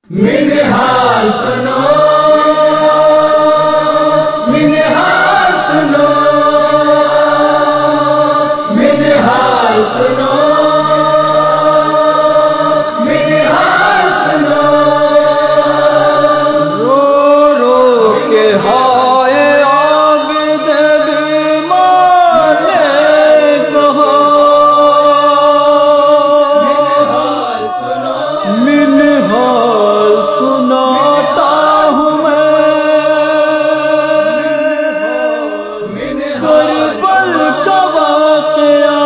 منہال سنو منہال سنو منہال سنو منہال سنو رو رو کے ہائے عابد بیمار نے کہا منہال سنو منہال سناتا ہوں میں کربل کا واقعہ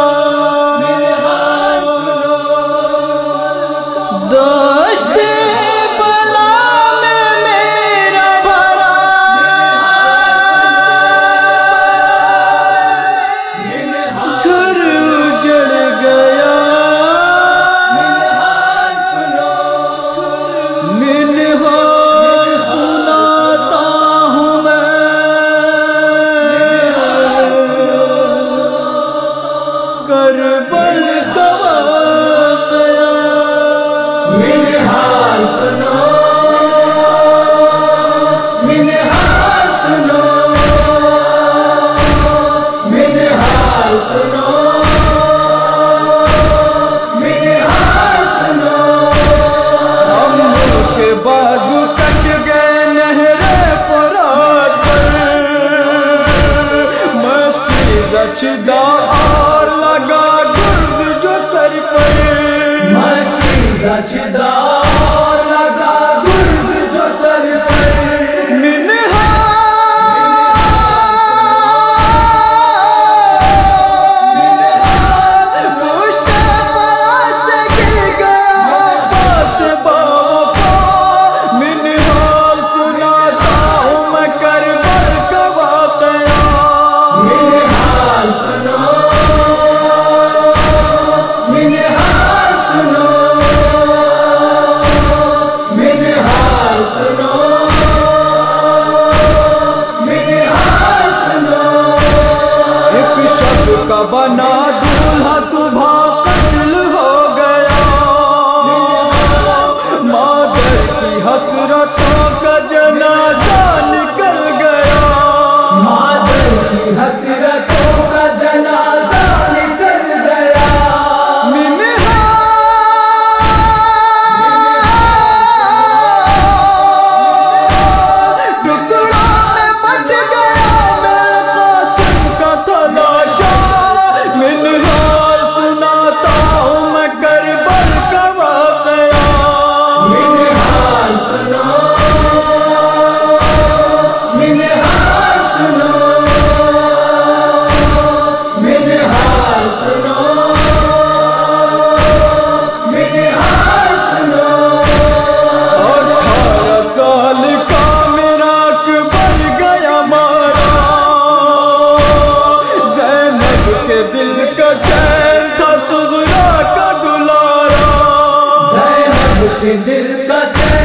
دشت بلا میں میرا بھرا گھر اجڑ گیا منہال سناتا ہوں میں کربل کا واقعہ منہال سنو منہال سنو منہال سنو منہال سنو ہم کے بازو کٹ گئے نہر فرات پر مستی رچدا اور لگا گرد جو سر پر مستی رچدا لگا گرد جو سر پر منہال سنو منہال سنو منہال سنو منہال سنو ایک شب کا بنا دولہا صبح قتل ہو گیا مادر کی حسرتوں کا جنازہ نکل گیا مادر کی حسرتوں کا جنازہ نکل گیا ٹکڑوں میں بٹ گیا میرے قاسم کا تلاشا منہال سناتا ہوں میں کربل کا واقعہ منہال سنو منہال سنو منہال سنو منہال سنو 18 سال کا میرا بن گیا مارا زینب کے دل کا چین تھا سغرا کا دلارا زینب کے دل کا چین